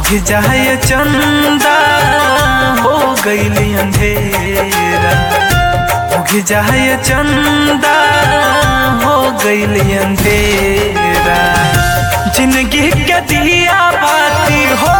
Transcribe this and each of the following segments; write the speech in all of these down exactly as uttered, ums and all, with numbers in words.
उग जाए चंदा हो गइल अंधेरा, उग जाए चंदा हो गइल अंधेरा। जिंदगी के दिया बाती हो,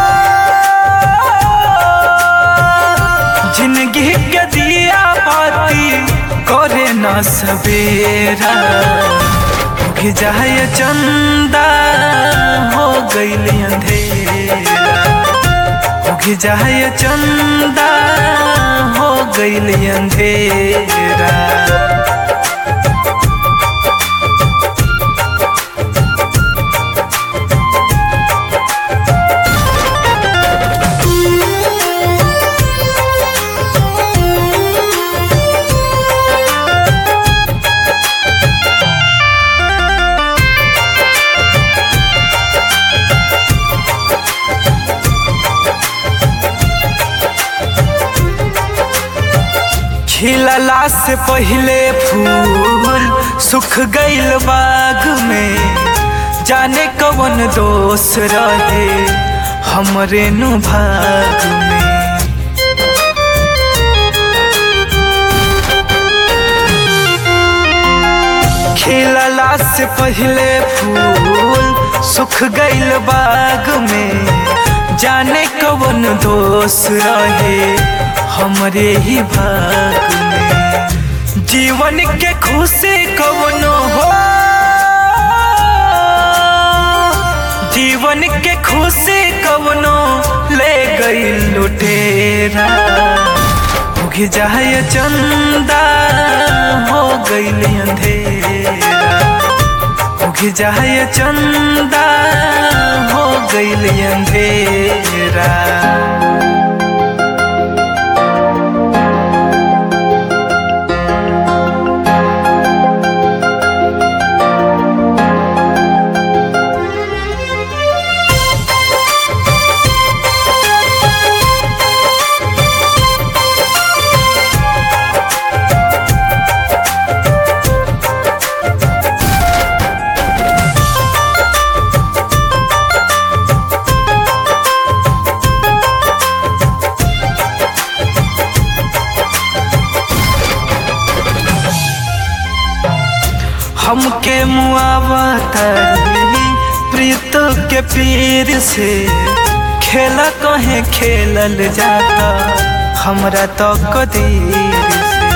जिंदगी के दिया बाती करे ना सवेरा। उग जाए चंदा हो गइल अंधेरा, उग जाए चंदा हो गइल अंधेरा। खिलला से पहले फूल सुख गइल बाग में, जाने कवन दोष रहे हमरे नु भाग में। खिलला से पहले फूल सुख गइल बाग में, जाने कवन दोष रहे हमरे ही भाग में। जीवन के खुशी कवनो हो, जीवन के खुशी कवनो ले गई लुटेरा। उग जाए चंदा हो गइल अंधेरा, उग जाए चंदा हो गइल अंधेरा। हमके मुआवतरी प्रीत के पीर से, खेला कहे खेलल जाता हमरा तो कदीर से।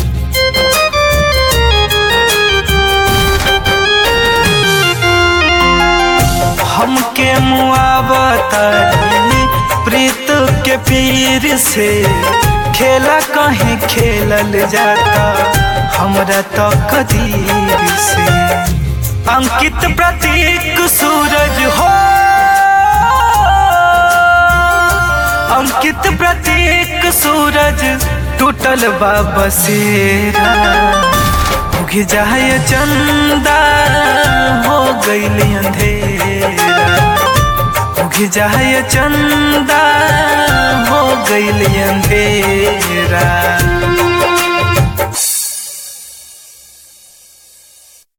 हमके मुआवतरी प्रीत के पीर से, खेला कहे खेलल जाता हमरा तो कदीर से। अंकित प्रतीक सूरज हो, अंकित प्रतीक सूरज टूटल बा बसेरा। उग जाए चंदा हो गइल अंधेरा, उग जाए चंदा हो गइल अंधेरा।